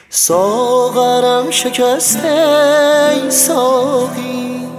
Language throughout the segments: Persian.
ساغرم شکسته ای ساقی،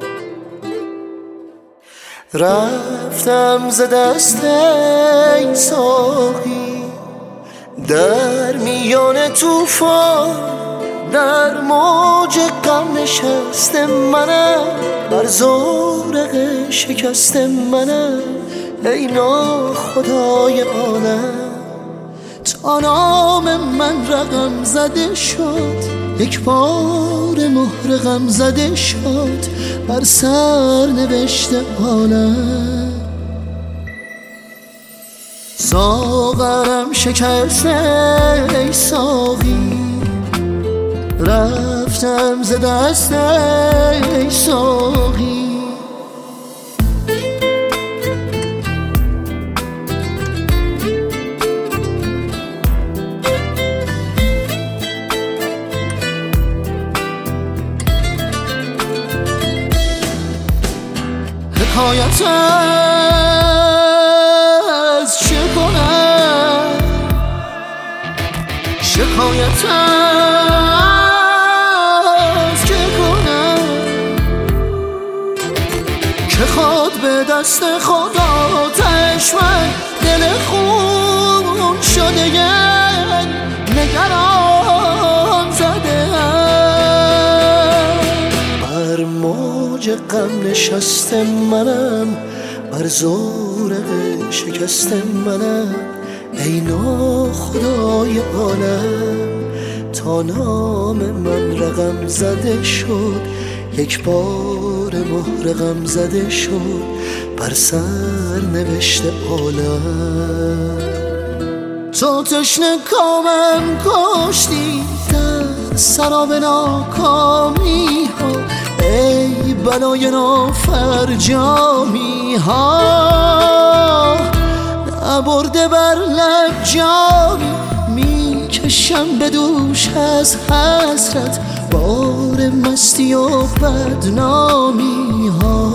رفتم ز دست ای ساقی. در میان توفان در موج غم نشسته منم، بر زورق شکسته منم ای ناخدای عالم. تا نام من رقم زده شد، یک بار مهر غم زده شد بر سر نوشته عالم. ساغرم شکسته ای ساقی، رفتم ز دست ای ساقی. حکایت از چه کنم، شکایت از چه کنم، که خود به دست خدا تشمن دل خون شده نگران زده. بر موج غم نشسته منم، بر زورق شکسته منم ای ناخدای عالم. تا نام من رقم زده شد، یک بار مهر غم زده شد بر سر نوشته عالم. تو تشنه کامم کشتی در سراب ناکامی ها، ای بلای نافرجامی ها. نبرده بر لب جامی میکشم به دوش از حسرت، بار مستی و بدنامی ها.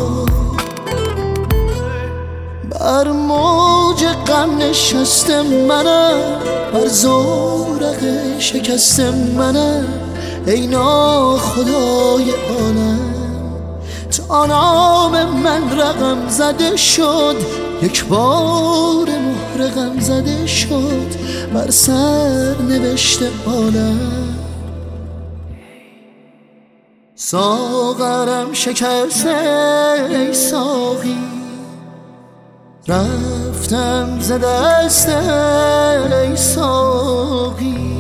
بر موج غم نشسته منم، بر زورق شکسته منم ای ناخدای عالم. تا نام من رقم زده شد، یک بار مهر غم زده شد بر سر نوشته عالم. ساغرم شکسته ای ساقی، رفتم ز دست ای ساقی.